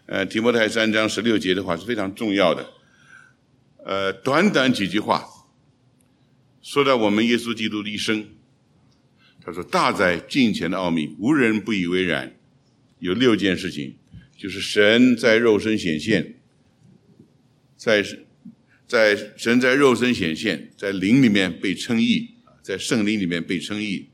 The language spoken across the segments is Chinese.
提摩太3章16节的话是非常重要的。短短几句话，说到我们耶稣基督的一生。他说：“大在近前的奥秘，无人不以为然。”有6件事情，就是神在肉身显现，在神在肉身显现，在灵里面被称义，在圣灵里面被称义，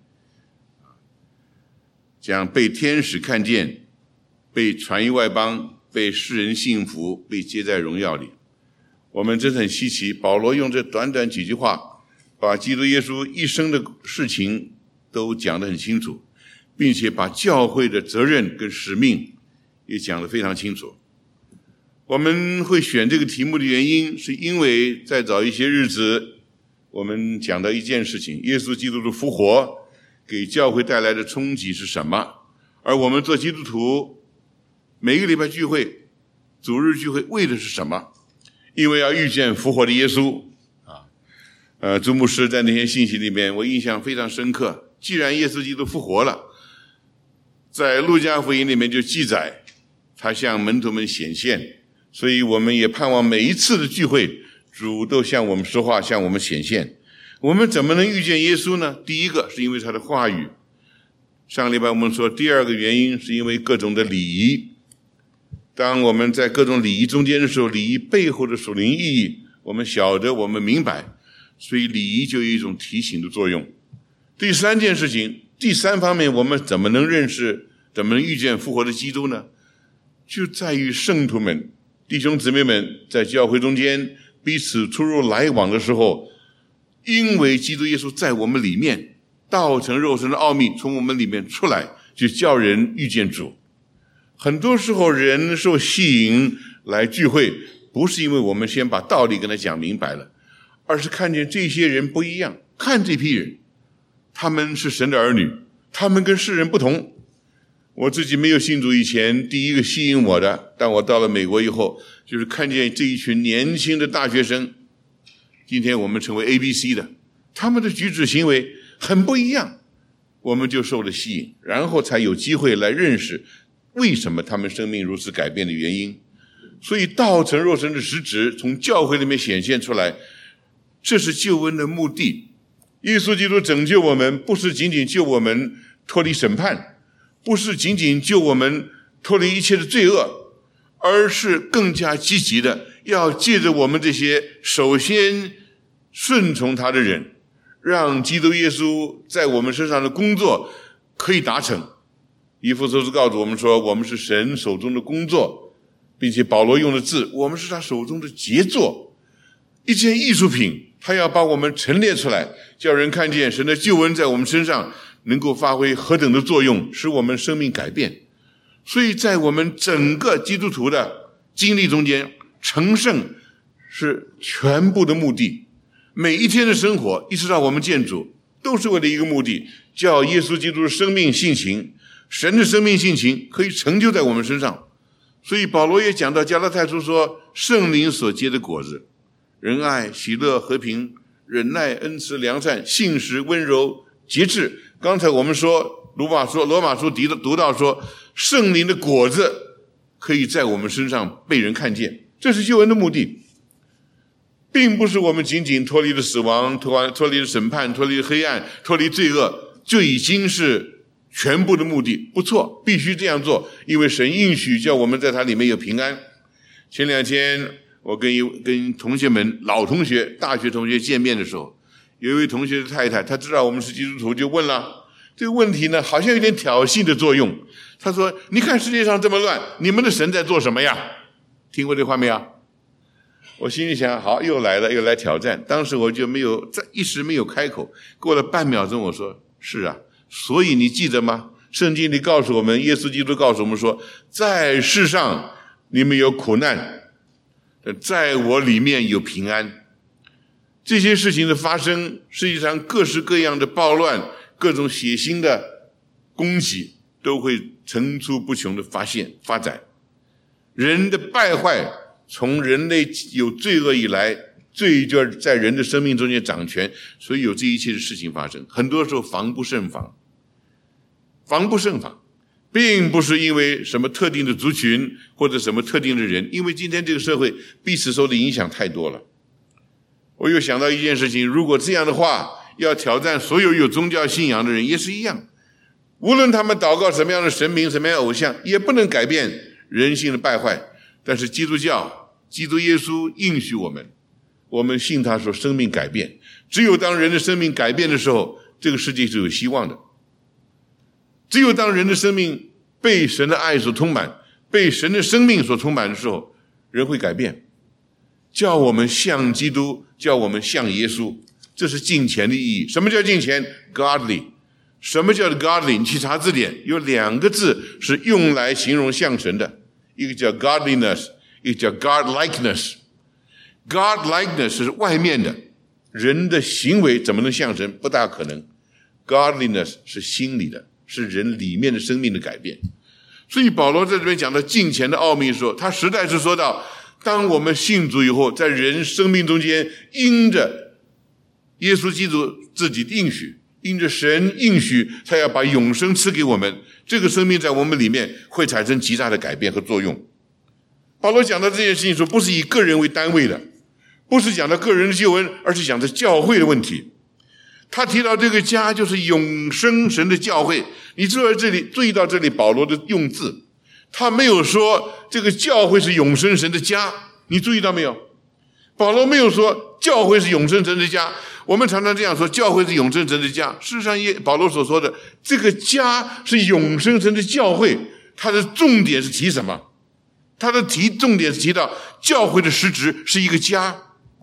将被天使看见，被传于外邦，被世人信服，被接在荣耀里。我们真的很稀奇，保罗用这短短几句话，把基督耶稣一生的事情都讲得很清楚，并且把教会的责任跟使命也讲得非常清楚。我们会选这个题目的原因，是因为在早一些日子，我们讲到一件事情，耶稣基督的复活给教会带来的冲击是什么？而我们做基督徒，每个礼拜聚会、主日聚会为的是什么？因为要遇见复活的耶稣朱牧师在那些信息里面，我印象非常深刻。既然耶稣基督复活了，在路加福音里面就记载他向门徒们显现，所以我们也盼望每一次的聚会，主都向我们说话，向我们显现。我们怎么能遇见耶稣呢？第一个是因为他的话语。上个礼拜我们说，第二个原因是因为各种的礼仪。当我们在各种礼仪中间的时候，礼仪背后的属灵意义我们晓得，我们明白，所以礼仪就有一种提醒的作用。第三件事情，第三方面，我们怎么能认识，怎么能遇见复活的基督呢？就在于圣徒们、弟兄姊妹们在教会中间彼此出入来往的时候，因为基督耶稣在我们里面，道成肉身的奥秘从我们里面出来，就叫人遇见主。很多时候人受吸引来聚会，不是因为我们先把道理跟他讲明白了，而是看见这些人不一样，看这批人他们是神的儿女，他们跟世人不同。我自己没有信主以前，第一个吸引我的，当我到了美国以后，就是看见这一群年轻的大学生，今天我们称为 ABC 的，他们的举止行为很不一样，我们就受了吸引，然后才有机会来认识为什么他们生命如此改变的原因。所以道成肉身的实质从教会里面显现出来，这是救恩的目的。耶稣基督拯救我们，不是仅仅救我们脱离审判，不是仅仅救我们脱离一切的罪恶，而是更加积极的要借着我们这些首先顺从他的人，让基督耶稣在我们身上的工作可以达成。以弗所书告诉我们说，我们是神手中的工作，并且保罗用的字，我们是他手中的杰作，一件艺术品，他要把我们陈列出来，叫人看见神的救恩在我们身上能够发挥何等的作用，使我们生命改变。所以在我们整个基督徒的经历中间，成圣是全部的目的。每一天的生活一直到我们见主，都是为了一个目的，叫耶稣基督的生命性情，神的生命性情可以成就在我们身上。所以保罗也讲到加拉太书说，圣灵所结的果子，仁爱、喜乐、和平、忍耐、恩慈、良善、信实、温柔、节制。刚才我们说罗马书读到说，圣灵的果子可以在我们身上被人看见，这是救恩的目的，并不是我们仅仅脱离了死亡，脱离了审判，脱离了黑暗，脱离罪恶，就已经是全部的目的。不错，必须这样做，因为神应许叫我们在他里面有平安。前2天我跟同学们，老同学、大学同学见面的时候，有一位同学的太太，她知道我们是基督徒，就问了这个问题呢，好像有点挑衅的作用。她说，你看世界上这么乱，你们的神在做什么呀？听过这话没有？我心里想，好，又来挑战。当时我就一时没有开口。过了半秒钟，我说，是啊，所以你记得吗？圣经里告诉我们，耶稣基督告诉我们说，在世上你们有苦难，在我里面有平安。这些事情的发生，实际上各式各样的暴乱，各种血腥的攻击，都会层出不穷的发展。人的败坏，从人类有罪恶以来，罪就在人的生命中间掌权，所以有这一切的事情发生。很多时候防不胜防。 并不是因为什么特定的族群或者什么特定的人，因为今天这个社会彼此受的影响太多了。我又想到一件事情，如果这样的话，要挑战所有有宗教信仰的人也是一样，无论他们祷告什么样的神明什么样的偶像，也不能改变人性的败坏。但是基督教基督耶稣应许我们信他说生命改变，只有当人的生命改变的时候，这个世界是有希望的。只有当人的生命被神的爱所充满，被神的生命所充满的时候，人会改变，叫我们像基督，叫我们像耶稣。这是敬虔的意义。什么叫敬虔？ Godly。 什么叫 godly？ 你去查字典，有2个字是用来形容像神的，一个叫 godliness， 一个叫 godlikeness。 godlikeness 是外面的，人的行为怎么能像神？不大可能。 godliness 是心里的，是人里面的生命的改变。所以保罗在这边讲到敬虔的奥秘的时候，他实在是说到，当我们信主以后，在人生命中间因着耶稣基督自己的应许，因着神应许他要把永生赐给我们，这个生命在我们里面会产生极大的改变和作用。保罗讲到这件事情的时候，不是以个人为单位的，不是讲到个人的救恩，而是讲到教会的问题。他提到这个家就是永生神的教会。你注意到这里保罗的用字，他没有说这个教会是永生神的家，你注意到没有？保罗没有说教会是永生神的家。我们常常这样说，教会是永生神的家。事实上保罗所说的这个家是永生神的教会，他的重点是提什么？他的重点是提到教会的实质是一个家。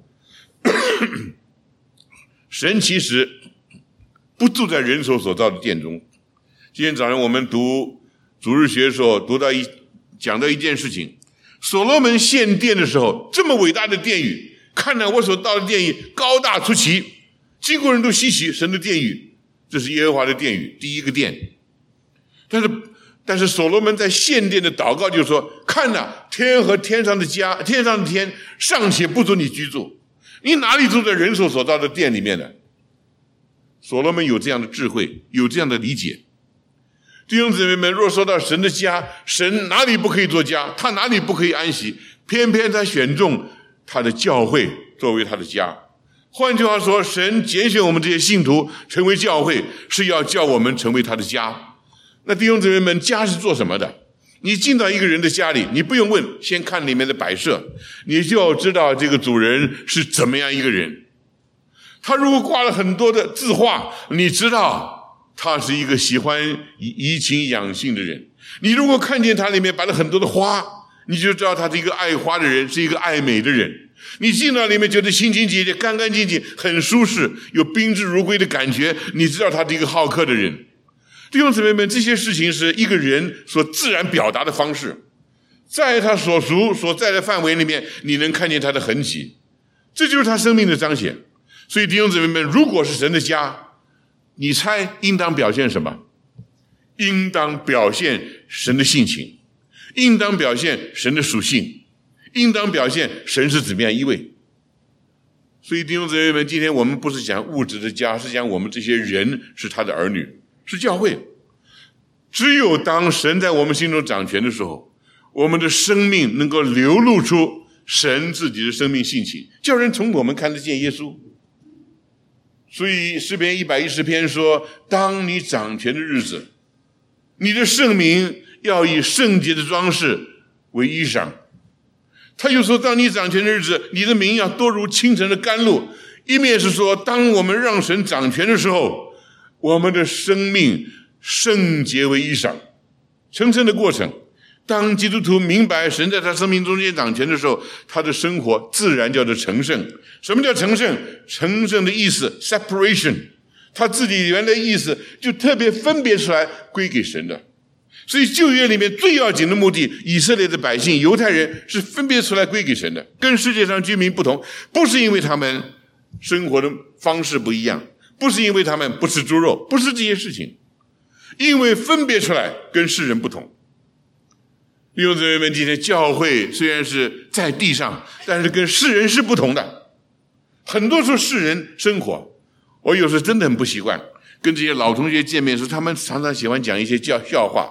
神其实不住在人手所造的殿中。今天早上我们读主日学的时候讲到一件事情，所罗门献殿的时候，这么伟大的殿宇，看到我所造的殿宇高大出奇，经过人都稀奇，神的殿宇，这是耶和华的殿宇，第一个殿。但是所罗门在献殿的祷告就说，看哪，天和天上的家，天上的天尚且不足你居住，你哪里住在人手所造的殿里面呢？所罗门有这样的智慧，有这样的理解。弟兄姊妹们，若说到神的家，神哪里不可以做家？他哪里不可以安息？偏偏他选中他的教会作为他的家。换句话说，神拣选我们这些信徒成为教会，是要叫我们成为他的家。那弟兄姊妹们，家是做什么的？你进到一个人的家里，你不用问，先看里面的摆设，你就要知道这个主人是怎么样一个人。他如果挂了很多的字画，你知道他是一个喜欢怡情养性的人。你如果看见他里面摆了很多的花，你就知道他是一个爱花的人，是一个爱美的人。你进到里面觉得清清洁洁、干干净净，很舒适，有宾至如归的感觉，你知道他是一个好客的人。弟兄姊妹们，这些事情是一个人所自然表达的方式，在他所属所在的范围里面，你能看见他的痕迹，这就是他生命的彰显。所以弟兄姊妹们，如果是神的家，你猜应当表现什么？应当表现神的性情，应当表现神的属性，应当表现神是怎么样一位。所以弟兄姊妹们，今天我们不是讲物质的家，是讲我们这些人是他的儿女，是教会。只有当神在我们心中掌权的时候，我们的生命能够流露出神自己的生命性情，叫人从我们看得见耶稣。所以诗篇110篇说，当你掌权的日子，你的圣名要以圣洁的装饰为衣裳。他就说，当你掌权的日子，你的名要多如清晨的甘露。一面是说，当我们让神掌权的时候，我们的生命圣洁为衣裳。成圣的过程，当基督徒明白神在他生命中间掌权的时候，他的生活自然叫做成圣。什么叫成圣？成圣的意思 separation， 他自己原来的意思就特别分别出来归给神的。所以旧约里面最要紧的目的，以色列的百姓犹太人是分别出来归给神的，跟世界上居民不同，不是因为他们生活的方式不一样，不是因为他们不吃猪肉，不是这些事情，因为分别出来跟世人不同。弟兄姊妹们，今天教会虽然是在地上，但是跟世人是不同的。很多时候世人生活，我有时候真的很不习惯跟这些老同学见面时，他们常常喜欢讲一些笑话。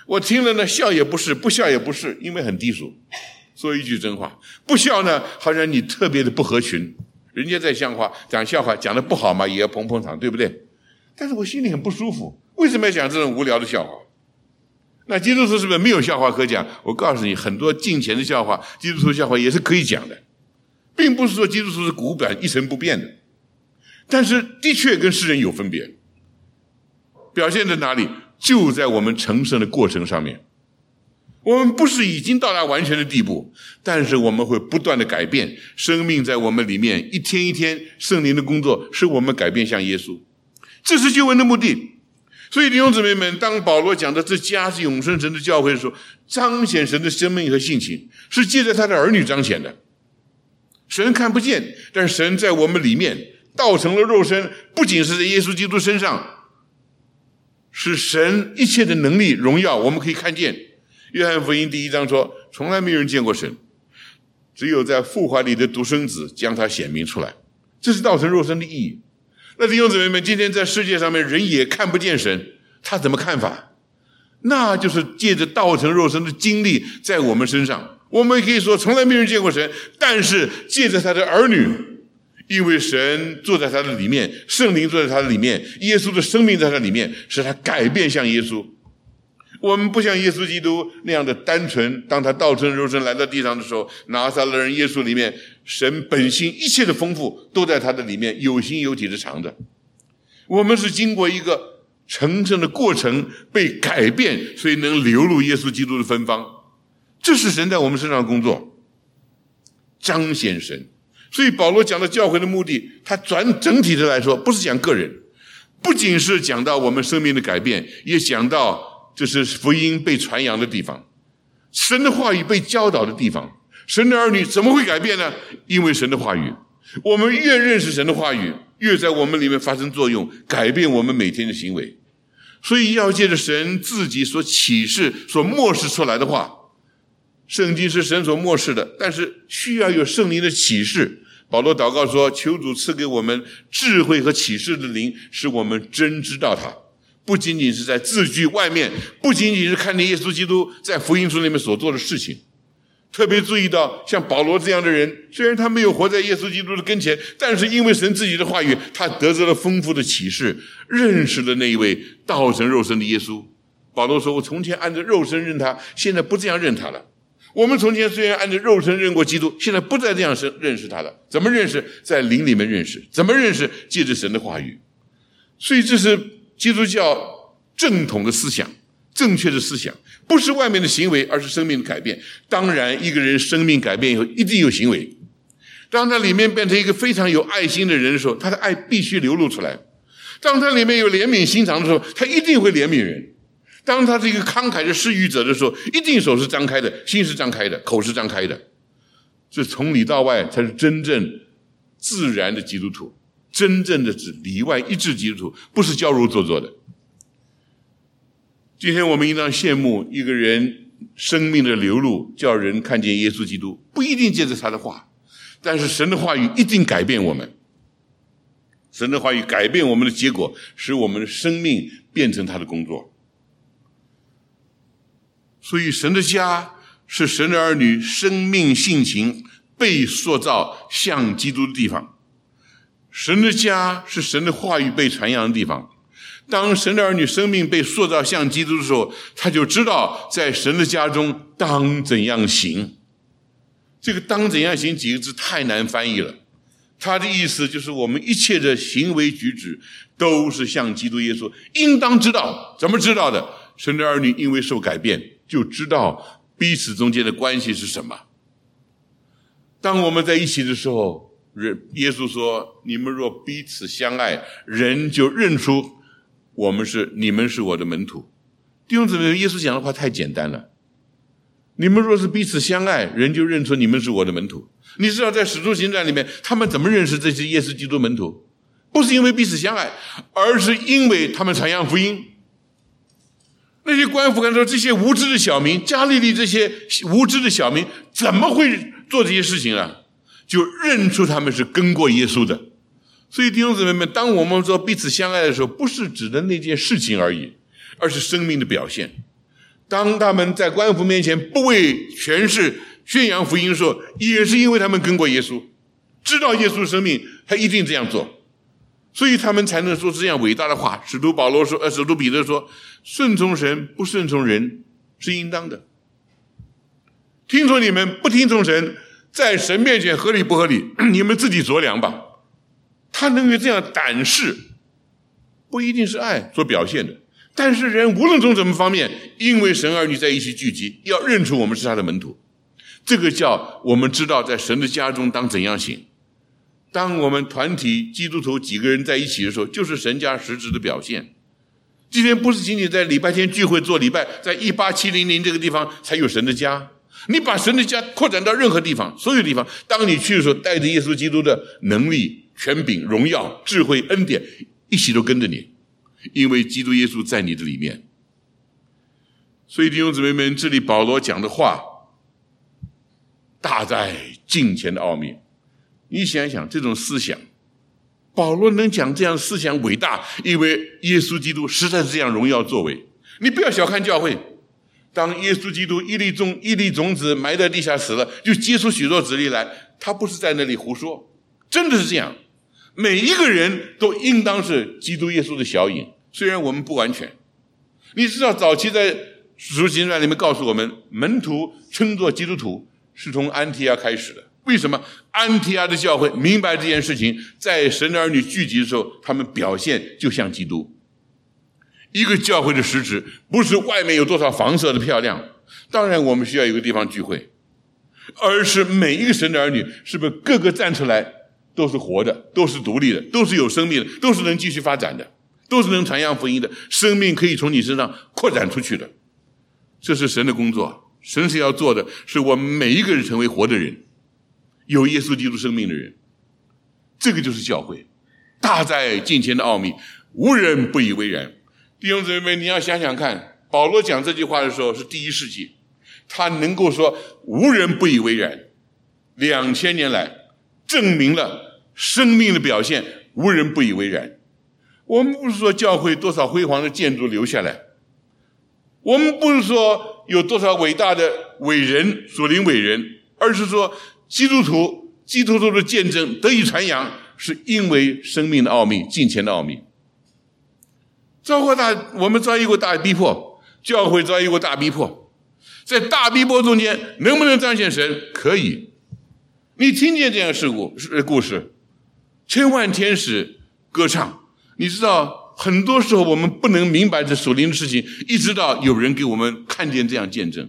我听了呢，笑也不是，不笑也不是，因为很低俗，说一句真话。不笑呢，好像你特别的不合群，人家在讲笑话讲得不好嘛，也要捧捧场，对不对？但是我心里很不舒服，为什么要讲这种无聊的笑话？那基督徒是不是没有笑话可讲？我告诉你，很多敬虔的笑话，基督徒笑话也是可以讲的，并不是说基督徒是古板一成不变的，但是的确跟世人有分别。表现在哪里？就在我们成圣的过程上面。我们不是已经到达完全的地步，但是我们会不断的改变，生命在我们里面一天一天，圣灵的工作使我们改变向耶稣，这是救恩的目的。所以弟兄姊妹们，当保罗讲的这家是永生神的教会的时候，彰显神的生命和性情是借着他的儿女彰显的。神看不见，但是神在我们里面道成了肉身，不仅是在耶稣基督身上，是神一切的能力荣耀我们可以看见。约翰福音第1章说，从来没有人见过神，只有在父怀里的独生子将他显明出来，这是道成肉身的意义。那弟兄姊妹们，今天在世界上面人也看不见神，他怎么看法？那就是借着道成肉身的经历在我们身上。我们可以说从来没有人见过神，但是借着他的儿女，因为神坐在他的里面，圣灵坐在他的里面，耶稣的生命在他里面，使他改变向耶稣。我们不像耶稣基督那样的单纯，当他道成肉身来到地上的时候，拿撒勒人耶稣里面神本性一切的丰富都在他的里面有形有体的藏着。我们是经过一个成圣的过程被改变，所以能流入耶稣基督的芬芳，这是神在我们身上的工作，彰显神。所以保罗讲的教会的目的，他整体的来说不是讲个人，不仅是讲到我们生命的改变，也讲到这是福音被传扬的地方，神的话语被教导的地方。神的儿女怎么会改变呢？因为神的话语，我们越认识神的话语，越在我们里面发生作用，改变我们每天的行为。所以要借着神自己所启示所默示出来的话，圣经是神所默示的，但是需要有圣灵的启示。保罗祷告说，求主赐给我们智慧和启示的灵，使我们真知道他，不仅仅是在字句外面，不仅仅是看见耶稣基督在福音书里面所做的事情。特别注意到像保罗这样的人，虽然他没有活在耶稣基督的跟前，但是因为神自己的话语，他得着了丰富的启示，认识了那一位道成肉身的耶稣。保罗说，我从前按着肉身认他，现在不这样认他了。我们从前虽然按着肉身认过基督，现在不再这样认识他了。怎么认识？在灵里面认识。怎么认识？借着神的话语。所以这是基督教正统的思想，正确的思想，不是外面的行为，而是生命的改变。当然一个人生命改变以后一定有行为，当他里面变成一个非常有爱心的人的时候，他的爱必须流露出来。当他里面有怜悯心肠的时候，他一定会怜悯人。当他是一个慷慨的施予者的时候，一定手是张开的，心是张开的，口是张开的。这从里到外才是真正自然的基督徒，真正的是里外一致基督徒，不是矫揉做作的。今天我们应当羡慕一个人生命的流露，叫人看见耶稣基督，不一定借着他的话，但是神的话语一定改变我们。神的话语改变我们的结果，使我们的生命变成他的工作。所以神的家是神的儿女生命性情被塑造像基督的地方，神的家是神的话语被传扬的地方。当神的儿女生命被塑造像基督的时候，他就知道在神的家中当怎样行。这个当怎样行几个字太难翻译了，他的意思就是我们一切的行为举止都是像基督耶稣，应当知道。怎么知道的？神的儿女因为受改变，就知道彼此中间的关系是什么。当我们在一起的时候，耶稣说，你们若彼此相爱，人就认出你们是我的门徒。弟兄姊妹，耶稣讲的话太简单了。你们若是彼此相爱，人就认出你们是我的门徒。你知道在使徒行传里面，他们怎么认识这些耶稣基督门徒？不是因为彼此相爱，而是因为他们传扬福音。那些官府看说，这些无知的小民，加利利这些无知的小民怎么会做这些事情啊？就认出他们是跟过耶稣的。所以弟兄姊妹们，当我们说彼此相爱的时候，不是指的那件事情而已，而是生命的表现。 当他们在官府面前不为权势宣扬福音的时候，也是因为他们跟过耶稣，知道耶稣的生命，他一定这样做，所以他们才能说这样伟大的话。使徒彼得说，顺从神不顺从人是应当的。听从你们不听从神，在神面前合理不合理，你们自己酌量吧。他能有这样胆识，不一定是爱所表现的，但是人无论从什么方面，因为神儿女在一起聚集，要认出我们是他的门徒，这个叫我们知道在神的家中当怎样行。当我们团体基督徒几个人在一起的时候，就是神家实质的表现。今天不是仅仅在礼拜天聚会做礼拜，在18700这个地方才有神的家，你把神的家扩展到任何地方，所有地方，当你去的时候，带着耶稣基督的能力、权柄、荣耀、智慧、恩典一起都跟着你，因为基督耶稣在你的里面。所以弟兄姊妹们，这里保罗讲的话大在敬虔的奥秘。你想想这种思想，保罗能讲这样的思想伟大，因为耶稣基督实在是这样荣耀作为。你不要小看教会，当耶稣基督一粒种子埋在地下死了，就结出许多子粒来，他不是在那里胡说，真的是这样。每一个人都应当是基督耶稣的小影，虽然我们不完全。你知道早期在使徒行传里面告诉我们，门徒称作基督徒是从安提阿开始的。为什么？安提阿的教会明白这件事情，在神的儿女聚集的时候，他们表现就像基督。一个教会的实质不是外面有多少房舍的漂亮，当然我们需要有个地方聚会，而是每一个神的儿女是不是个个站出来都是活的，都是独立的，都是有生命的，都是能继续发展的，都是能传扬福音的，生命可以从你身上扩展出去的。这是神的工作，神是要做的，是我们每一个人成为活的人，有耶稣基督生命的人。这个就是教会，大在敬虔的奥秘，无人不以为然。弟兄姊妹，你要想想看，保罗讲这句话的时候是第1世纪，他能够说无人不以为然，2000年来证明了生命的表现，无人不以为然。我们不是说教会多少辉煌的建筑留下来，我们不是说有多少伟大的伟人、属灵伟人，而是说基督徒的见证得以传扬，是因为生命的奥秘、敬虔的奥秘。我们遭遇过大逼迫，教会遭遇过大逼迫，在大逼迫中间能不能彰显神？可以。你听见这样的故事，千万天使歌唱，你知道很多时候我们不能明白这属灵的事情，一直到有人给我们看见这样见证。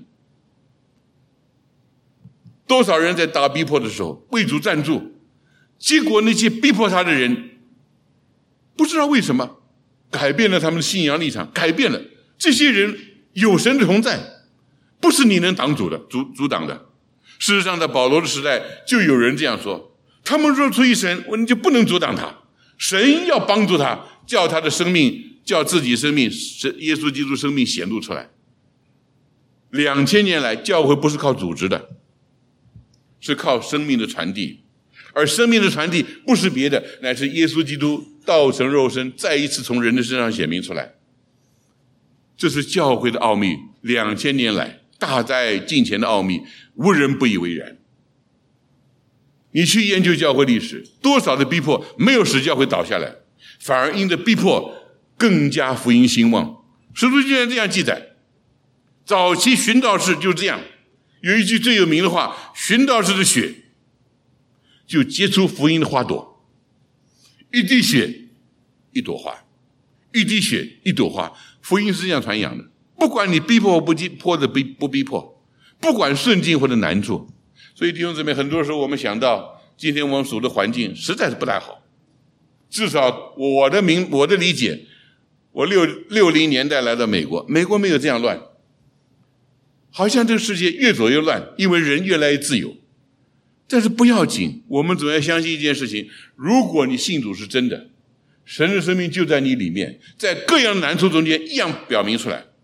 多少人在大逼迫的时候为主站住，结果那些逼迫他的人不知道为什么改变了他们的信仰立场，改变了。这些人有神的同在，不是你能阻挡的。事实上在保罗的时代就有人这样说，他们若出于神，你就不能阻挡他，神要帮助他，叫他的生命，叫自己生命，耶稣基督生命显露出来。2000年来教会不是靠组织的，是靠生命的传递，而生命的传递不是别的，乃是耶稣基督道成肉身，再一次从人的身上显明出来。这是教会的奥秘，2000年来大在敬虔的奥秘，无人不以为然。你去研究教会历史，多少的逼迫没有使教会倒下来，反而因着逼迫更加福音兴旺。使徒行传这样记载，早期寻道士就这样，有一句最有名的话，寻道士的血就结出福音的花朵，一滴血一朵花，一滴血一朵花。福音是这样传扬的，不管你逼迫不逼迫，不管顺境或者难处。所以弟兄姊妹，很多时候我们想到今天我们属的环境实在是不太好，至少我的理解，我60年代来到美国没有这样乱，好像这个世界越走越乱，因为人越来越自由。但是不要紧，我们总要相信一件事情，如果你信主是真的，神的生命就在你里面，在各样难处中间一样的表明出来。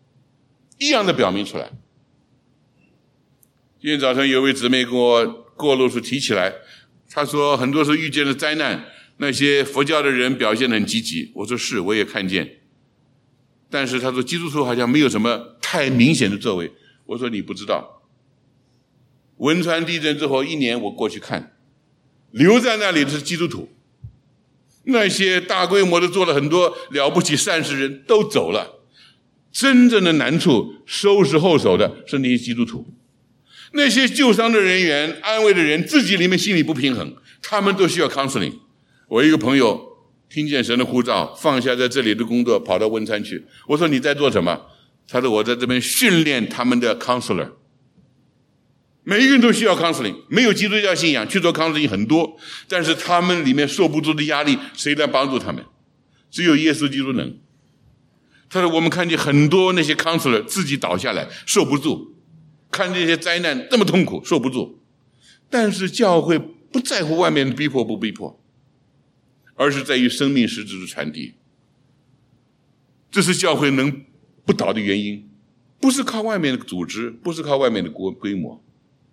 今天早上有位姊妹跟我过路时提起来，她说很多时候遇见了灾难，那些佛教的人表现得很积极。我说是，我也看见。 但是他说基督徒好像没有什么太明显的作为。我说你不知道，汶川地震之后1年我过去看，留在那里的是基督徒，那些大规模的做了很多了不起善事人都走了，真正的难处收拾后手的是那些基督徒。那些救伤的人员、安慰的人自己里面心里不平衡，他们都需要 counseling。 我一个朋友听见神的呼召，放下在这里的工作跑到汶川去。我说你在做什么？他说我在这边训练他们的 counselor。 每一个人都需要 counseling， 没有基督教信仰去做 counseling 很多，但是他们里面受不住的压力谁来帮助他们？只有耶稣基督能。他说我们看见很多那些 counselor 自己倒下来受不住，看这些灾难这么痛苦受不住，但是教会不在乎外面的逼迫不逼迫，而是在于生命实质的传递。这是教会能不倒的原因，不是靠外面的组织，不是靠外面的规模。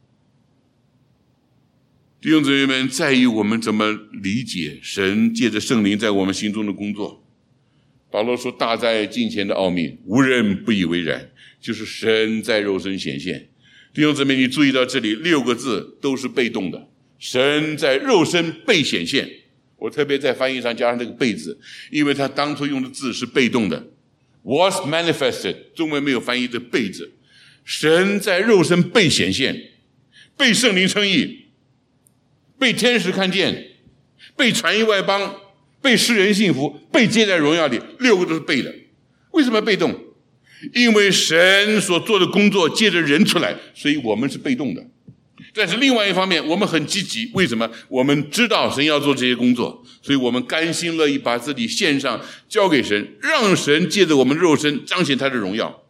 弟兄姊妹们，在于我们怎么理解神借着圣灵在我们心中的工作。保罗说大在近前的奥秘，无人不以为然，就是神在肉身显现。弟兄姊妹，你注意到这里6个字都是被动的，神在肉身被显现。我特别在翻译上加上这个被字，因为他当初用的字是被动的， was manifested， 中文没有翻译的被字。神在肉身被显现，被圣灵称义，被天使看见，被传于外邦，被世人信服，被接在荣耀里，6个都是被的。为什么被动？因为神所做的工作借着人出来，所以我们是被动的。但是另外一方面我们很积极，为什么？我们知道神要做这些工作，所以我们甘心乐意把自己献上交给神，让神借着我们的肉身彰显他的荣耀。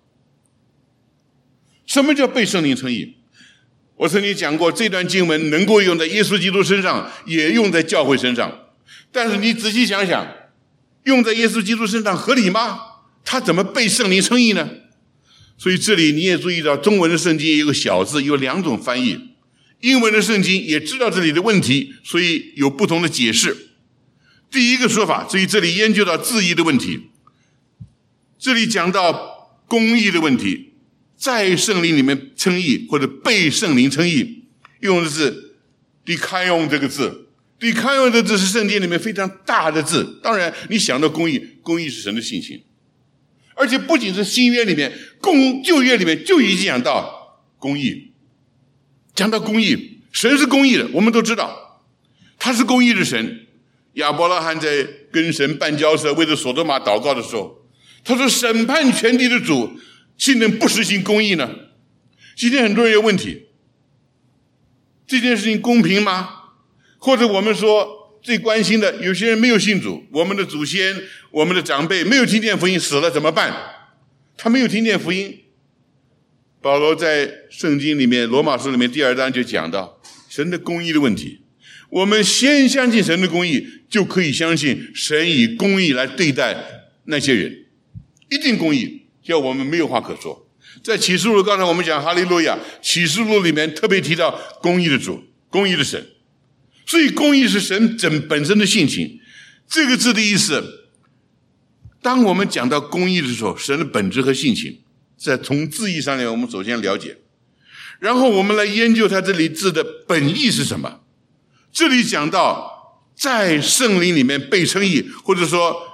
什么叫被圣灵称义？我曾经讲过，这段经文能够用在耶稣基督身上，也用在教会身上。但是你仔细想想，用在耶稣基督身上合理吗？他怎么被圣灵称义呢？所以这里你也注意到，中文的圣经也有个小字，有2种翻译。英文的圣经也知道这里的问题，所以有不同的解释。第一个说法，所以这里研究到字义的问题，这里讲到公义的问题，在圣灵里面称义或者被圣灵称义，用的是 dikaion 这个字。dikaion 这个字是圣经里面非常大的字。当然你想到公义，公义是神的性情，而且不仅是新约里面，旧约里面就已经讲到公义。讲到公义，神是公义的，我们都知道他是公义的神。亚伯拉罕在跟神办交涉，为了所多玛祷告的时候，他说审判全地的主岂能不实行公义呢？今天很多人有问题，这件事情公平吗？或者我们说最关心的，有些人没有信主，我们的祖先，我们的长辈没有听见福音，死了怎么办？他没有听见福音。保罗在圣经里面罗马书里面第2章就讲到神的公义的问题。我们先相信神的公义，就可以相信神以公义来对待那些人，一定公义，叫我们没有话可说。在启示录，刚才我们讲哈利路亚，启示录里面特别提到公义的主，公义的神。所以公义是神本身的性情。这个字的意思，当我们讲到公义的时候，神的本质和性情在从字义上面我们首先了解，然后我们来研究它这里字的本意是什么。这里讲到在圣灵里面被称义，或者说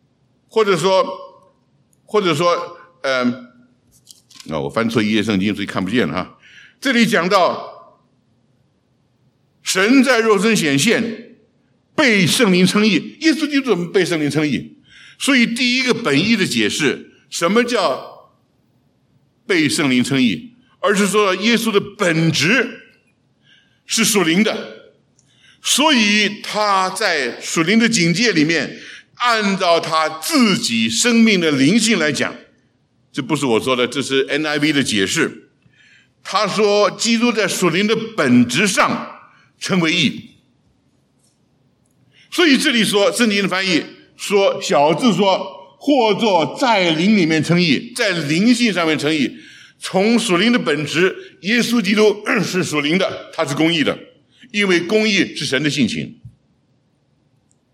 我翻错一页圣经，所以看不见了哈。这里讲到神在肉身显现，被圣灵称义，耶稣基督怎么被圣灵称义？所以第一个本意的解释，什么叫被圣灵称义，而是说耶稣的本质是属灵的，所以他在属灵的境界里面，按照他自己生命的灵性来讲，这不是我说的，这是 NIV 的解释。他说基督在属灵的本质上称为义。所以这里说圣经的翻译说，小字说或作在灵里面称义，在灵性上面称义。从属灵的本质，耶稣基督是属灵的，他是公义的，因为公义是神的性情。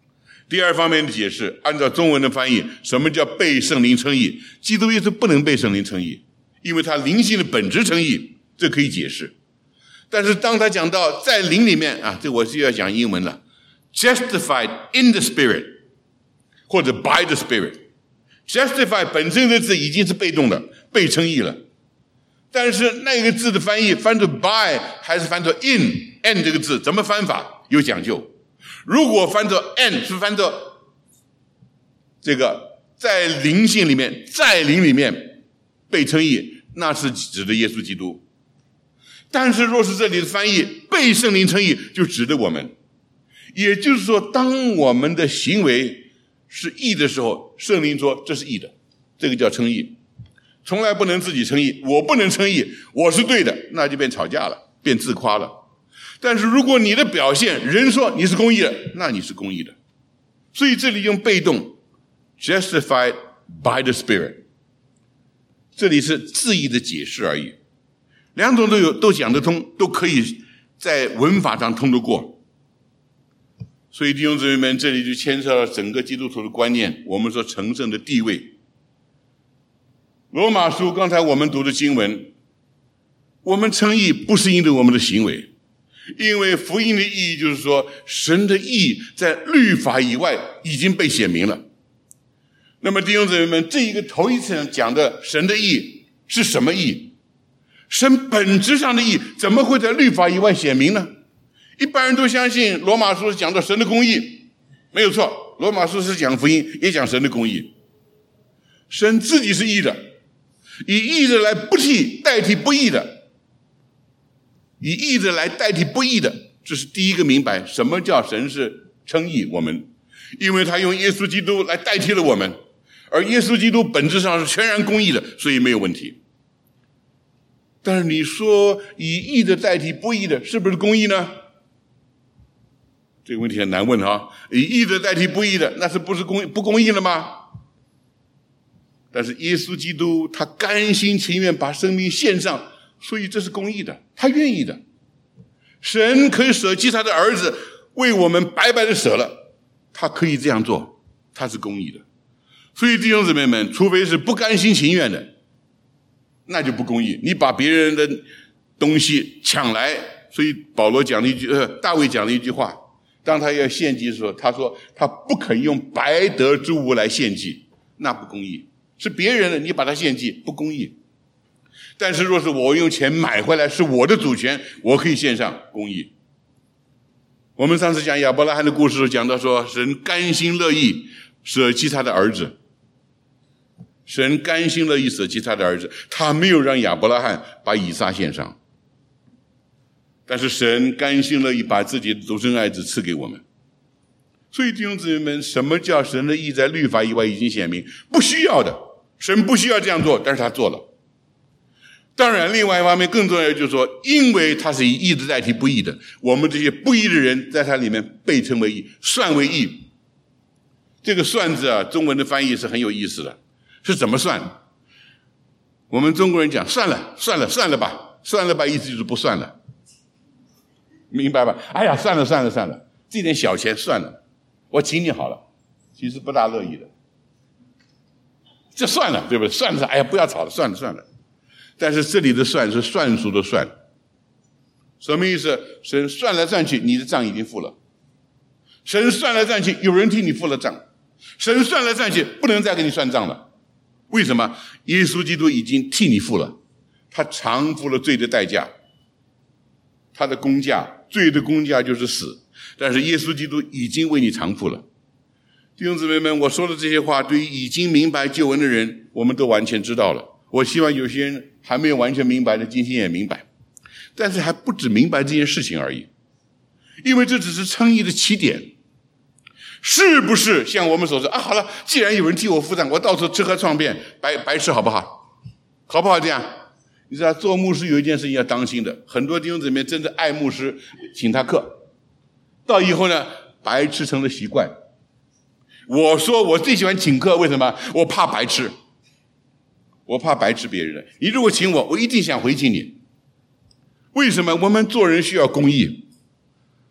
第二方面的解释，按照中文的翻译，什么叫被圣灵称义？基督耶稣不能被圣灵称义，因为他灵性的本质称义，这可以解释。但是当他讲到在灵里面啊，这我是要讲英文了 ，justified in the spirit 或者 by the spirit。justify 本身的字已经是被动的，被称义了。但是那个字的翻译翻作 by 还是翻作 in 这个字怎么翻法有讲究。如果翻作 n 是翻作这个在灵性里面，在灵里面被称义，那是指的耶稣基督。但是若是这里的翻译被圣灵称义，就指的我们。也就是说，当我们的行为是义的时候，圣灵说这是义的，这个叫称义。从来不能自己称义，我不能称义，我是对的，那就变吵架了，变自夸了。但是如果你的表现，人说你是公义的，那你是公义的。所以这里用被动 justified by the Spirit， 这里是字义的解释而已，两种都讲得通，都可以在文法上通得过。所以弟兄姊妹们，这里就牵涉到整个基督徒的观念，我们说成圣的地位。罗马书刚才我们读的经文，我们称义不是因为我们的行为，因为福音的意义就是说，神的义在律法以外已经被显明了。那么弟兄姊妹们，这一个头一次讲的神的义是什么义？神本质上的义怎么会在律法以外显明呢？一般人都相信罗马书是讲到神的公义，没有错，罗马书是讲福音，也讲神的公义。神自己是义的，以义的来代替不义的，以义的来代替不义的，这是第一个明白什么叫神是称义我们，因为他用耶稣基督来代替了我们，而耶稣基督本质上是全然公义的，所以没有问题。但是你说以义的代替不义的，是不是公义呢？这个问题很难问哈。以义的代替不义的，那是不是不公义了吗？但是耶稣基督他甘心情愿把生命献上，所以这是公义的，他愿意的。神可以舍弃他的儿子，为我们白白的舍了，他可以这样做，他是公义的。所以弟兄姊妹们，除非是不甘心情愿的，那就不公义。你把别人的东西抢来，所以保罗讲了一句，大卫讲了一句话，当他要献祭的时候，他说他不肯用白得之物来献祭，那不公义。是别人的，你把它献祭，不公义。但是若是我用钱买回来，是我的主权，我可以献上，公义。我们上次讲亚伯拉罕的故事，讲到说神甘心乐意舍弃他的儿子，神甘心乐意舍弃他的儿子，他没有让亚伯拉罕把以撒献上，但是神甘心乐意把自己的独生爱子赐给我们。所以弟兄姊妹们，什么叫神的义在律法以外已经显明？不需要的，神不需要这样做，但是他做了。当然另外一方面更重要的就是说，因为他是以义的代替不义的，我们这些不义的人在他里面被称为义，算为义。这个算字啊，中文的翻译是很有意思的，是怎么算？我们中国人讲算了吧，意思就是不算了，明白吧？哎呀，算了，这点小钱算了，我请你好了，其实不大乐意的。这算了，对不对？算了，哎呀，不要吵了，算了。但是这里的算是算数的算，什么意思？神算来算去，你的账已经付了。神算来算去，有人替你付了账。神算来算去，不能再给你算账了。为什么？耶稣基督已经替你付了，他偿付了罪的代价，他的工价，罪的工价就是死。但是耶稣基督已经为你偿付了。弟兄姊妹们，我说的这些话，对于已经明白救恩的人，我们都完全知道了。我希望有些人还没有完全明白的，今天也明白。但是还不止明白这件事情而已，因为这只是称义的起点。是不是像我们所说啊？好了，既然有人替我付账，我到处吃喝创变，白吃好不好？好不好这样？你知道做牧师有一件事情要当心的，很多弟兄姊妹真的爱牧师，请他客，到以后呢，白吃成了习惯。我说我最喜欢请客，为什么？我怕白吃，我怕白吃别人的。你如果请我，我一定想回请你。为什么？我们做人需要公义。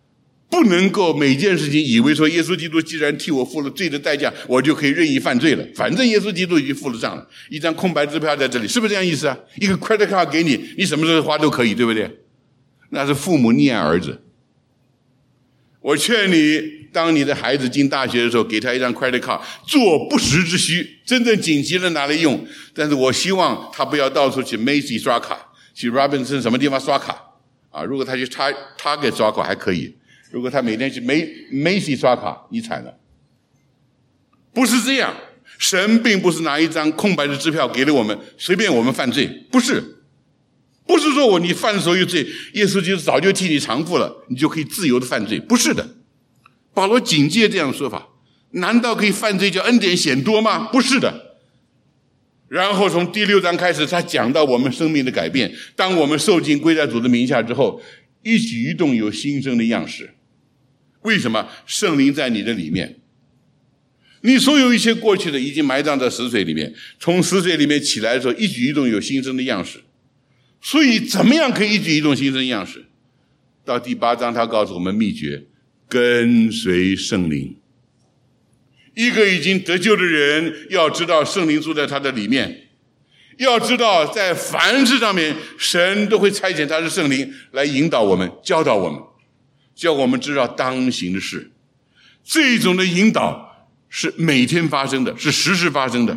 不能够每件事情以为说耶稣基督既然替我付了罪的代价，我就可以任意犯罪了，反正耶稣基督已经付了账了，一张空白支票在这里，是不是这样意思啊？一个 credit card 给你，你什么时候花都可以，对不对？那是父母溺爱儿子。我劝你，当你的孩子进大学的时候，给他一张 credit card， 做不时之需，真正紧急的拿来用。但是我希望他不要到处去 Macy 刷卡，去 Robinson 什么地方刷卡啊？如果他去 Target 刷卡还可以，如果他每天去 Macy 刷卡，你惨了。不是这样，神并不是拿一张空白的支票给了我们，随便我们犯罪，不是。不是说你犯所有罪，耶稣基督早就替你偿付了，你就可以自由的犯罪，不是的。保罗警戒这样的说法，难道可以犯罪叫恩典显多吗？不是的。然后从第6章开始，他讲到我们生命的改变，当我们受尽归在主的名下之后，一举一动有新生的样式。为什么？圣灵在你的里面，你所有一切过去的已经埋葬在死水里面，从死水里面起来的时候，一举一动有新生的样式。所以怎么样可以一举一动新生样式？到第8章他告诉我们秘诀，跟随圣灵。一个已经得救的人要知道圣灵住在他的里面，要知道在凡事上面神都会差遣他的圣灵来引导我们，教导我们，叫我们知道当行的事。这种的引导是每天发生的，是时时发生的。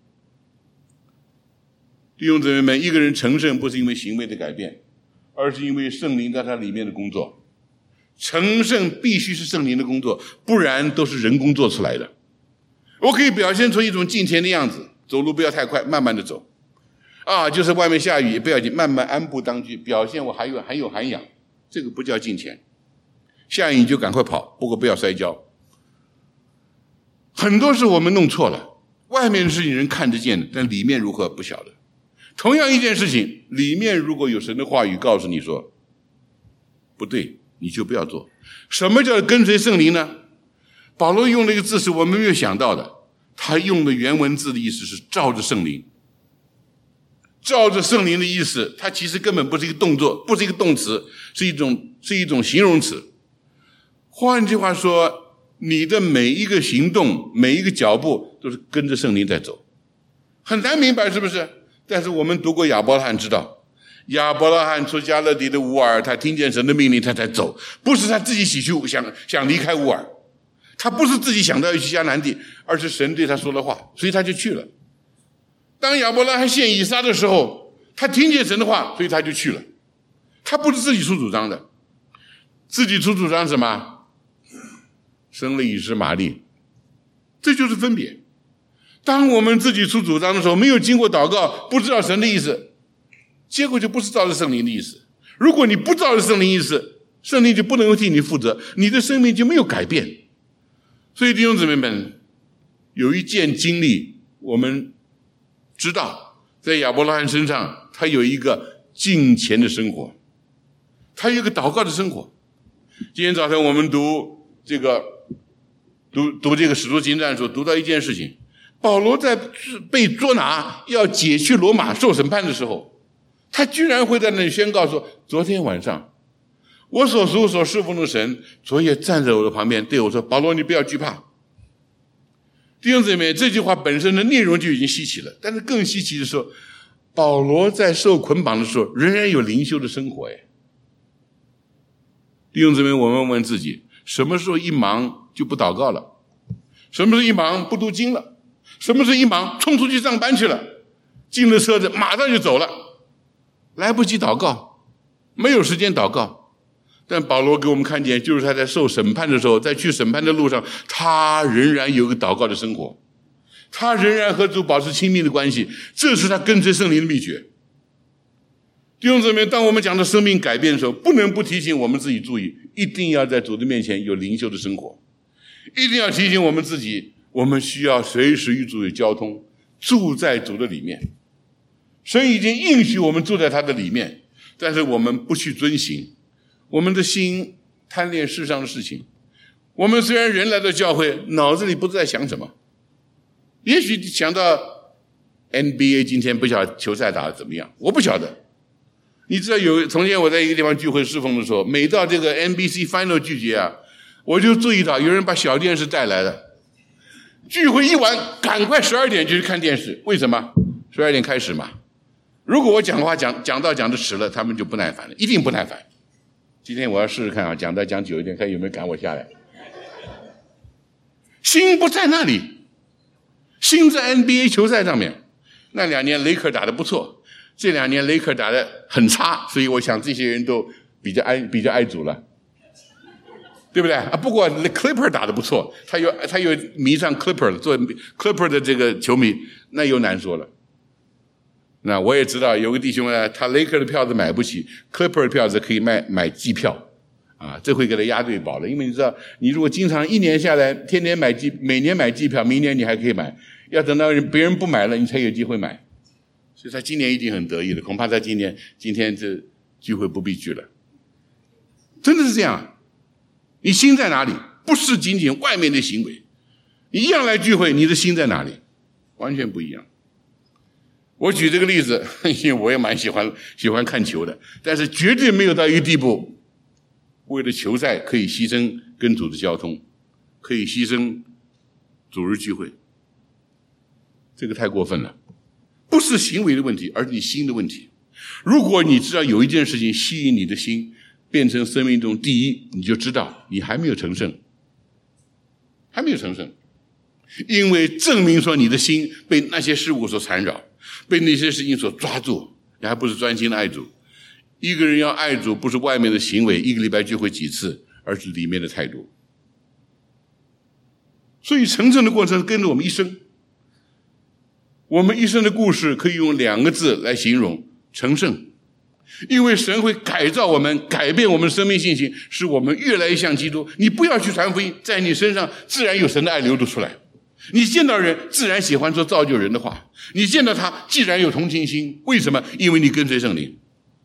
弟兄姊妹们，一个人成圣不是因为行为的改变，而是因为圣灵在他里面的工作。成圣必须是圣灵的工作，不然都是人工做出来的。我可以表现出一种敬虔的样子，走路不要太快，慢慢的走。就是外面下雨也不要紧，慢慢安步当居，表现我很有涵养，这个不叫敬虔。下雨你就赶快跑，不过不要摔跤。很多事我们弄错了，外面的事情人看得见的，但里面如何不晓得。同样一件事情，里面如果有神的话语告诉你说不对，你就不要做。什么叫跟随圣灵呢？保罗用了一个字是我们没有想到的，他用的原文字的意思是照着圣灵。照着圣灵的意思，它其实根本不是一个动作，不是一个动词，是一种形容词。换句话说，你的每一个行动，每一个脚步都是跟着圣灵在走。很难明白是不是？但是我们读过亚伯拉罕知道，亚伯拉罕出加勒底的乌尔，他听见神的命令他才走，不是他自己起去想离开乌尔，他不是自己想到要去迦南地，而是神对他说了话，所以他就去了。当亚伯拉罕献以撒的时候，他听见神的话，所以他就去了。他不是自己出主张的，自己出主张什么？生了以实玛利，这就是分别。当我们自己出主张的时候，没有经过祷告，不知道神的意思，结果就不是照着圣灵的意思。如果你不照着圣灵意思，圣灵就不能够替你负责，你的生命就没有改变。所以弟兄姊妹们，有一件经历我们知道，在亚伯拉罕身上，他有一个敬虔的生活，他有一个祷告的生活。今天早上我们读这个使徒行传的时候，读到一件事情，保罗在被捉拿要解去罗马受审判的时候，他居然会在那里宣告说，昨天晚上我所属所侍奉的神昨夜站在我的旁边对我说，保罗你不要惧怕。弟兄姊妹，这句话本身的内容就已经稀奇了，但是更稀奇的是，保罗在受捆绑的时候仍然有灵修的生活。弟兄姊妹，我们问问自己，什么时候一忙就不祷告了？什么时候一忙不读经了？什么时候一忙冲出去上班去了？进了车子马上就走了，来不及祷告，没有时间祷告。但保罗给我们看见，就是他在受审判的时候，在去审判的路上，他仍然有个祷告的生活，他仍然和主保持亲密的关系，这是他跟随圣灵的秘诀。弟兄姊妹，当我们讲到生命改变的时候，不能不提醒我们自己注意，一定要在主的面前有灵修的生活，一定要提醒我们自己，我们需要随时与主有交通，住在主的里面。神已经应许我们住在他的里面，但是我们不去遵行，我们的心贪恋世上的事情。我们虽然人来到教会，脑子里不知道在想什么，也许想到 NBA 今天不晓得球赛打得怎么样，我不晓得。 你知道从前我在一个地方聚会侍奉的时候，每到这个 NBC Final 聚集啊，我就注意到有人把小电视带来了。聚会一完，赶快12点就去看电视。为什么？12点开始嘛。如果我讲话讲得迟了，他们就不耐烦了，一定不耐烦。今天我要试试看啊，讲久一点，看有没有赶我下来。心不在那里，心在 NBA 球赛上面。那2年雷克打得不错，这2年雷克打得很差，所以我想这些人都比较爱主了。对不对啊？不过 Clipper 打得不错，他又迷上 Clipper 了，做 Clipper 的这个球迷，那又难说了。那我也知道有个弟兄呢，他 Laker 的票子买不起 ，Clipper 的票子可以买季票，啊，这会给他押对宝了。因为你知道，你如果经常1年下来，每年买季票，明年你还可以买，要等到别人不买了，你才有机会买。所以他今年一定很得意的，恐怕他今天这聚会不必聚了。真的是这样。你心在哪里？不是仅仅外面的行为，你一样来聚会，你的心在哪里？完全不一样。我举这个例子，因为我也蛮喜欢看球的，但是绝对没有到一个地步，为了球赛可以牺牲跟主的交通，可以牺牲主日聚会，这个太过分了。不是行为的问题，而是你心的问题。如果你知道有一件事情吸引你的心，变成生命中第一，你就知道你还没有成圣，还没有成圣，因为证明说你的心被那些事物所缠绕，被那些事情所抓住，你还不是专心的爱主。一个人要爱主，不是外面的行为，一个礼拜聚会几次，而是里面的态度。所以成圣的过程跟着我们一生，我们一生的故事可以用2个字来形容：成圣。因为神会改造我们，改变我们的生命性情，使我们越来越像基督。你不要去传福音，在你身上自然有神的爱流露出来。你见到人自然喜欢说造就人的话，你见到他既然有同情心。为什么？因为你跟随圣灵。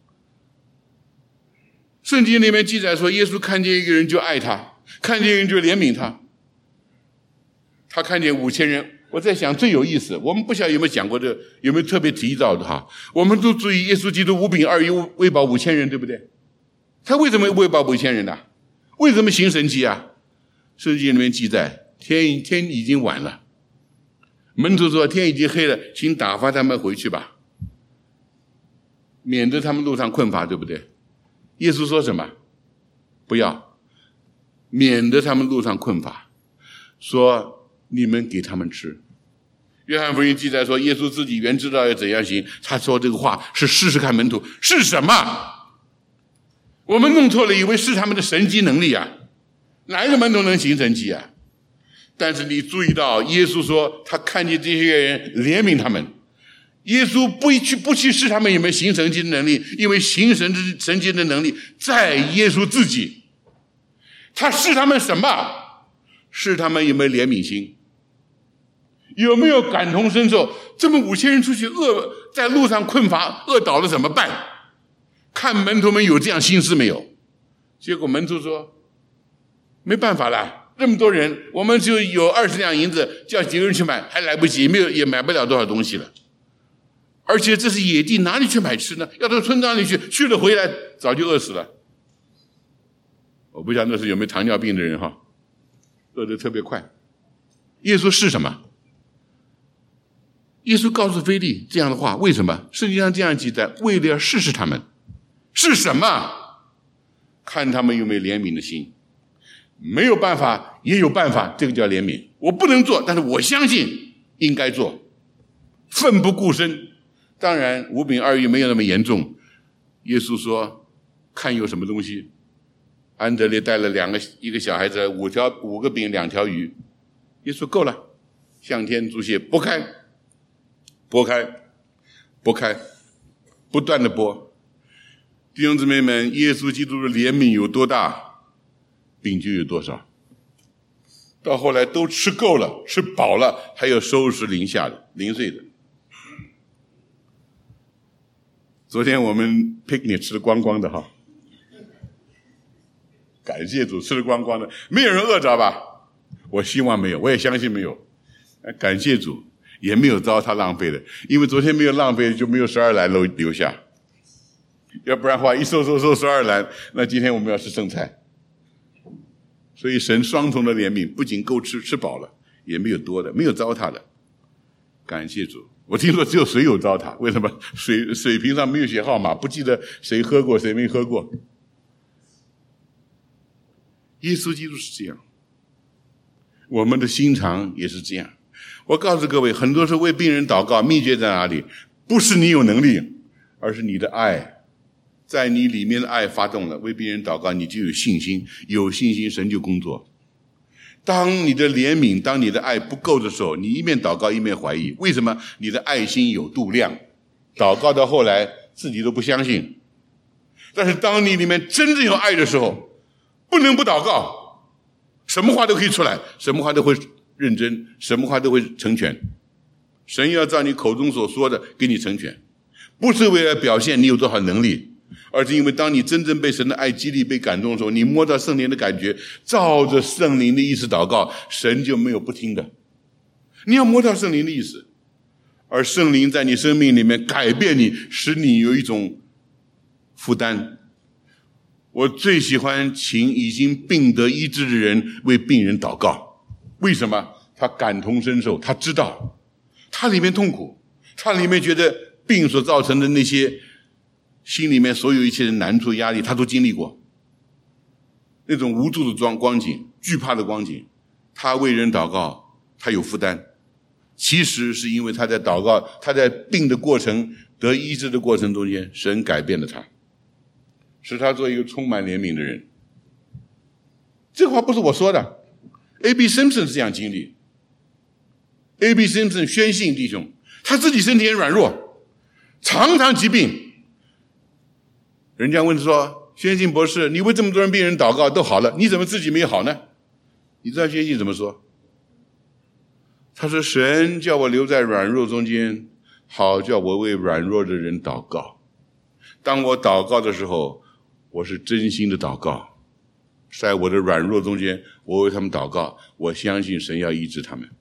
圣经里面记载说，耶稣看见一个人就爱他，看见一个人就怜悯他。他看见5000人，我在想最有意思，我们不晓得有没有讲过这，有没有特别提到的哈？我们都注意耶稣基督5饼2鱼喂饱5000人，对不对？他为什么喂饱5000人呢？为什么行神迹啊？圣经里面记载，天已经晚了，门徒说天已经黑了，请打发他们回去吧，免得他们路上困乏，对不对？耶稣说什么？不要，免得他们路上困乏，说你们给他们吃。约翰福音记载说，耶稣自己原知道要怎样行，他说这个话是试试看门徒是什么。我们弄错了，以为是他们的神迹能力啊，哪一个门徒能行神迹啊？但是你注意到，耶稣说他看见这些人怜悯他们。耶稣不去试他们有没有行神迹的能力，因为行神迹的能力在耶稣自己。他试他们什么？试他们有没有怜悯心，有没有感同身受。这么5000人出去在路上困乏饿倒了怎么办？看门徒们有这样心思没有？结果门徒说没办法了，那么多人，我们就有20两银子，叫几个人去买还来不及，也买不了多少东西了。而且这是野地，哪里去买吃呢？要到村庄里去了回来早就饿死了。我不知道那是有没有糖尿病的人哈，饿得特别快。耶稣是什么？耶稣告诉腓利这样的话，为什么？圣经上这样记载，为了要试试他们。是什么？看他们有没有怜悯的心。没有办法也有办法，这个叫怜悯。我不能做，但是我相信应该做，奋不顾身。当然5饼2鱼没有那么严重。耶稣说看有什么东西。安德烈带了一个小孩子5个饼2条鱼，耶稣够了，向天祝谢，拨开，不断的拨。弟兄姊妹们，耶稣基督的怜悯有多大，饼就有多少。到后来都吃够了，吃饱了，还有收拾零碎的。昨天我们 picnic 吃得光光的哈，感谢主，吃得光光的，没有人饿着吧？我希望没有，我也相信没有。感谢主，也没有糟蹋浪费的，因为昨天没有浪费，就没有12来留下。 要不然的话一收12篮，那今天我们要吃剩菜。所以神双重的怜悯，不仅够吃饱了，也没有多的，没有糟蹋的。感谢主。我听说只有水有糟蹋，为什么？水瓶上没有写号码，不记得谁喝过谁没喝过。耶稣基督是这样，我们的心肠也是这样。我告诉各位，很多时候为病人祷告，秘诀在哪里？不是你有能力，而是你的爱，在你里面的爱发动了，为病人祷告你就有信心，有信心神就工作。当你的怜悯，当你的爱不够的时候，你一面祷告一面怀疑，为什么？你的爱心有度量，祷告到后来自己都不相信。但是当你里面真正有爱的时候，不能不祷告，什么话都可以出来，什么话都会认真，什么话都会成全。神要照你口中所说的给你成全，不是为了表现你有多少能力，而是因为当你真正被神的爱激励被感动的时候，你摸到圣灵的感觉，照着圣灵的意思祷告，神就没有不听的。你要摸到圣灵的意思，而圣灵在你生命里面改变你，使你有一种负担。我最喜欢请已经病得医治的人为病人祷告，为什么？他感同身受，他知道他里面痛苦，他里面觉得病所造成的那些心里面所有一切的难处压力他都经历过，那种无助的光景，惧怕的光景，他为人祷告他有负担，其实是因为他在祷告，他在病的过程得医治的过程中间，神改变了他，使他做一个充满怜悯的人。这话不是我说的， A.B. Simpson 是这样经历。 A.B. Simpson 宣信弟兄，他自己身体也软弱，常常疾病。人家问说，宣信博士，你为这么多人病人祷告都好了，你怎么自己没有好呢？你知道宣信怎么说？他说，神叫我留在软弱中间，好叫我为软弱的人祷告。当我祷告的时候，我是真心的祷告，在我的软弱中间，我为他们祷告，我相信神要医治他们。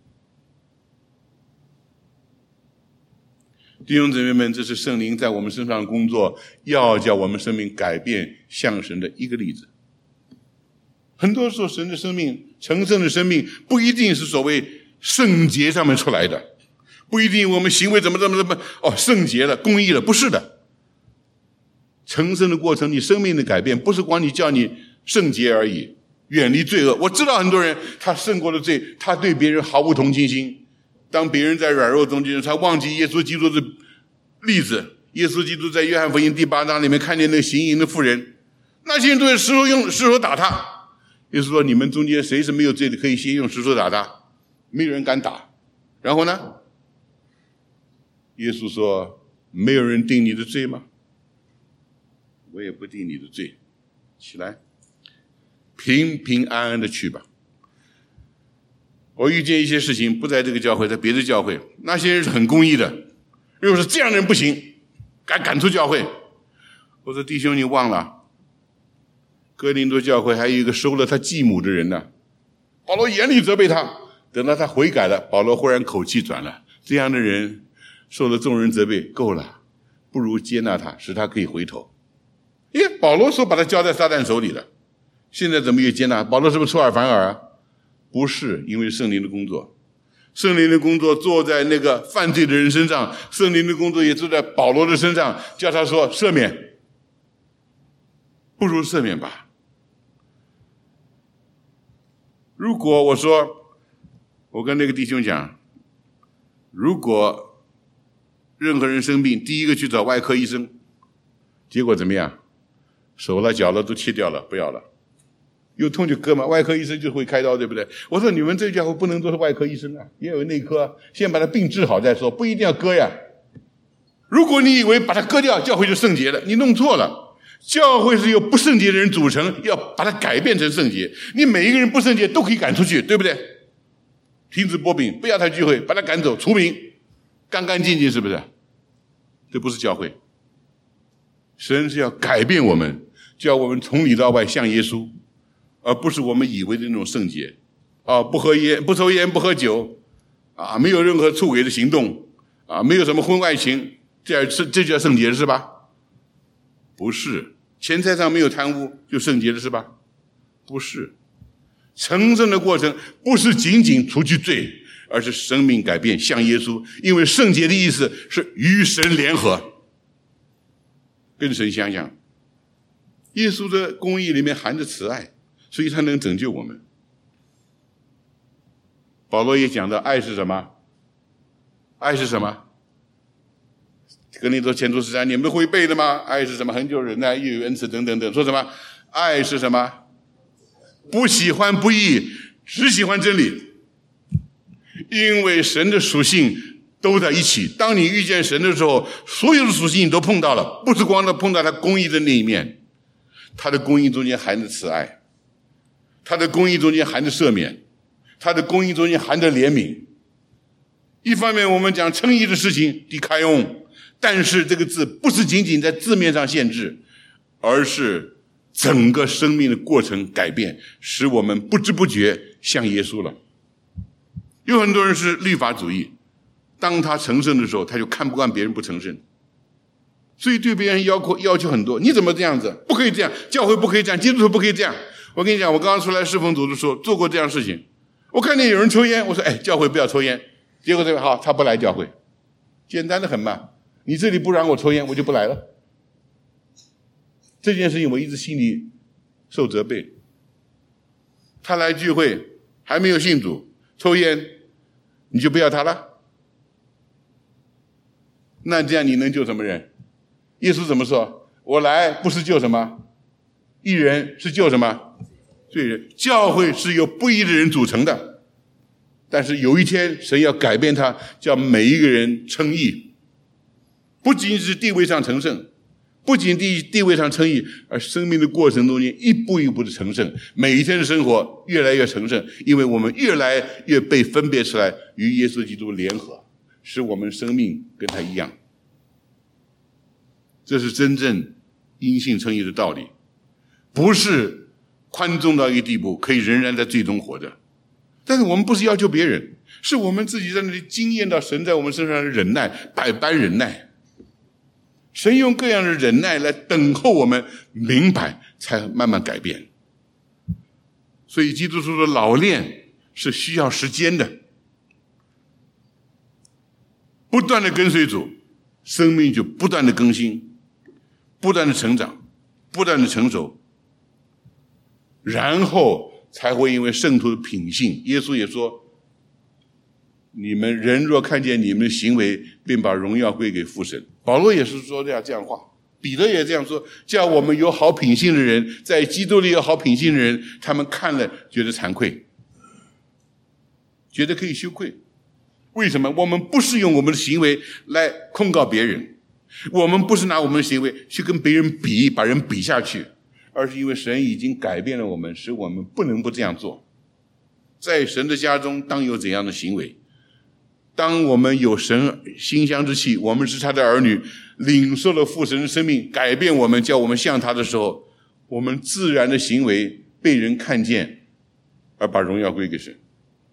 弟兄姊妹们，这是圣灵在我们身上工作，要叫我们生命改变向神的一个例子。很多时候神的生命，成圣的生命，不一定是所谓圣洁上面出来的，不一定我们行为怎么圣洁了，公义了，不是的。成圣的过程，你生命的改变，不是光你叫你圣洁而已，远离罪恶。我知道很多人他胜过了罪，他对别人毫无同情心。当别人在软弱中间，他忘记耶稣基督的例子。耶稣基督在约翰福音第8章里面看见那个行淫的妇人，那些人都用石头打他。耶稣说，你们中间谁是没有罪的，可以先用石头打他。没有人敢打。然后呢，耶稣说，没有人定你的罪吗？我也不定你的罪，起来，平平安安的去吧。我遇见一些事情，不在这个教会，在别的教会，那些人是很公义的，如果是这样的人不行，赶出教会。我说，弟兄，你忘了哥林多教会还有一个收了他继母的人呢。保罗严厉责备他，等到他悔改了，保罗忽然口气转了，这样的人受了众人责备够了，不如接纳他，使他可以回头。保罗说把他交在撒旦手里了，现在怎么又接纳？保罗是不是出尔反尔啊？不是，因为圣灵的工作，圣灵的工作做在那个犯罪的人身上，圣灵的工作也做在保罗的身上，叫他说赦免，不如赦免吧。如果我跟那个弟兄讲，如果任何人生病，第一个去找外科医生，结果怎么样？手了脚了都切掉了，不要了。有痛就割嘛，外科医生就会开刀，对不对？我说你们这家伙不能都是外科医生啊，也有内科，先把他病治好再说，不一定要割呀。如果你以为把它割掉，教会就圣洁了，你弄错了。教会是由不圣洁的人组成，要把它改变成圣洁。你每一个人不圣洁都可以赶出去，对不对？停止擘饼，不要他聚会，把他赶走，除名，干干净净，是不是？这不是教会。神是要改变我们，叫我们从里到外像耶稣，而不是我们以为的那种圣洁啊，不喝烟，不抽烟，不喝酒啊，没有任何出轨的行动啊，没有什么婚外情，这叫圣洁是吧？ 不是。钱财上没有贪污就圣洁了是吧？不是。成圣的过程不是仅仅除去罪，而是生命改变，像耶稣。因为圣洁的意思是与神联合，跟神相像。耶稣的公义里面含着慈爱，所以他能拯救我们。保罗也讲到爱是什么？爱是什么？哥林多前书13，你们会背的吗？爱是什么？恒久忍耐，又有恩慈，等等等。说什么？爱是什么？不喜欢不义，只喜欢真理。因为神的属性都在一起，当你遇见神的时候，所有的属性你都碰到了，不是光的碰到他公义的那一面，他的公义中间含着慈爱，他的公义中间含着赦免，他的公义中间含着怜悯。一方面我们讲称义的事情，dikaion，但是这个字不是仅仅在字面上限制，而是整个生命的过程改变，使我们不知不觉像耶稣了。有很多人是律法主义，当他成圣的时候，他就看不惯别人不成圣，所以对别人要求很多。你怎么这样子？不可以这样，教会不可以这样，基督徒不可以这样。我跟你讲，我刚刚出来侍奉组的时候做过这样的事情。我看见有人抽烟，我说教会不要抽烟，结果这个好，他不来教会，简单的很嘛。你这里不让我抽烟，我就不来了。这件事情我一直心里受责备。他来聚会还没有信主，抽烟你就不要他了？那这样你能救什么人？耶稣怎么说？我来不是救什么义人，是救什么罪人。教会是由不义的人组成的，但是有一天神要改变他，叫每一个人称义。不仅是地位上成圣，不仅地位上称义，而生命的过程中间一步一步的成圣，每一天的生活越来越成圣，因为我们越来越被分别出来与耶稣基督联合，使我们生命跟他一样。这是真正因信称义的道理，不是宽纵到一个地步可以仍然在罪中活着。但是我们不是要求别人，是我们自己在那里经验到神在我们身上的忍耐，百般忍耐。神用各样的忍耐来等候我们明白，才慢慢改变。所以基督徒的老练是需要时间的，不断的跟随主，生命就不断的更新，不断的成长，不断的成熟，然后才会因为圣徒的品性，耶稣也说，你们人若看见你们的行为，便把荣耀归给父神。保罗也是说这样话，彼得也这样说，叫我们有好品性的人，在基督里有好品性的人，他们看了觉得惭愧，觉得可以羞愧。为什么？我们不是用我们的行为来控告别人，我们不是拿我们的行为去跟别人比，把人比下去，而是因为神已经改变了我们，使我们不能不这样做。在神的家中当有怎样的行为？当我们有神馨香之气，我们是他的儿女，领受了父神的生命，改变我们，叫我们像他的时候，我们自然的行为被人看见，而把荣耀归给神。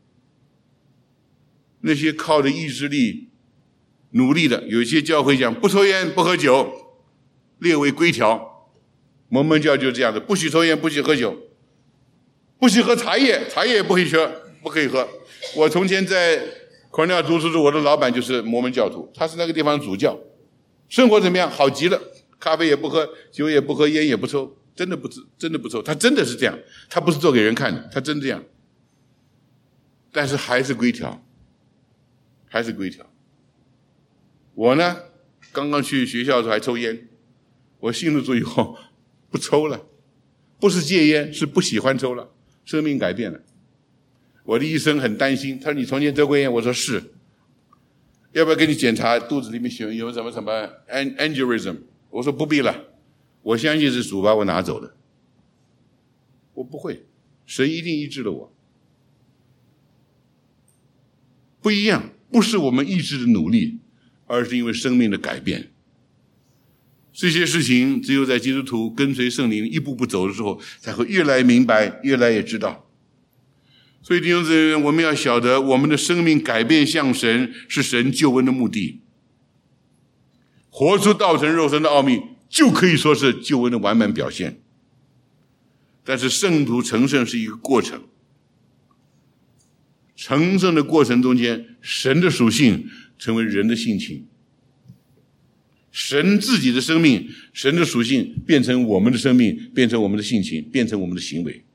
那些靠着意志力努力的，有一些教会讲不抽烟不喝酒，列为规条，摩门教就这样的，不许抽烟不许喝酒，不许喝茶叶，茶叶也不可以喝。我从前在kornel读书时，我的老板就是摩门教徒，他是那个地方的主教，生活怎么样？好极了，咖啡也不喝，酒也不喝，烟也不抽，真的不抽，他真的是这样，他不是做给人看的，他真这样。但是还是规条，还是规条。我呢，刚刚去学校的时候还抽烟，我信了主以后不抽了，不是戒烟，是不喜欢抽了，生命改变了。我的医生很担心，他说你从前抽过烟？我说是。要不要给你检查肚子里面有什么 aneurysm？ 我说不必了，我相信是主把我拿走的，我不会，神一定医治了我。不一样，不是我们意志的努力，而是因为生命的改变。这些事情只有在基督徒跟随圣灵一步步走的时候，才会越来越明白，越来越知道。所以弟兄姊妹，我们要晓得，我们的生命改变向神，是神救恩的目的。活出道成肉身的奥秘， 就可以说是救恩的完满表现。但是圣徒成圣是一个过程，成圣的过程中间，神的属性成为人的性情，神自己的生命，神的属性变成我们的生命，变成我们的性情，变成我们的行为。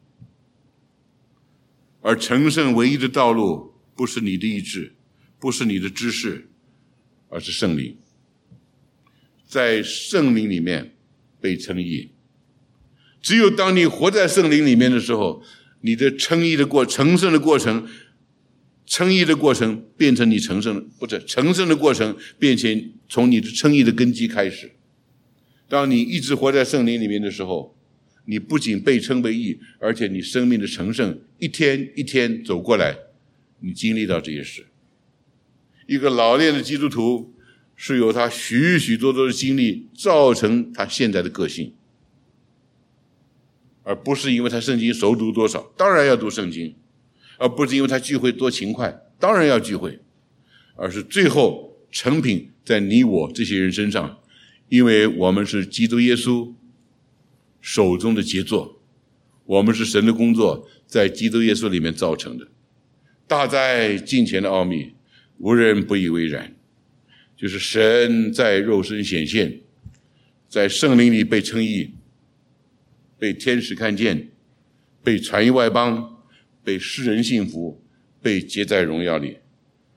而成圣唯一的道路不是你的意志，不是你的知识，而是圣灵。在圣灵里面被称义，只有当你活在圣灵里面的时候，你的成圣的过程，称义的过程变成你成圣的过程变成从你的称义的根基开始。当你一直活在圣灵里面的时候，你不仅被称为义，而且你生命的成圣一天一天走过来，你经历到这些事。一个老练的基督徒是由他许许多多的经历造成他现在的个性，而不是因为他圣经熟读多少，当然要读圣经，而不是因为他聚会多勤快，当然要聚会，而是最后成品在你我这些人身上，因为我们是基督耶稣手中的杰作，我们是神的工作在基督耶稣里面造成的。大在近前的奥秘，无人不以为然，就是神在肉身显现，在圣灵里被称义，被天使看见，被传于外邦，被世人信服，被接在荣耀里。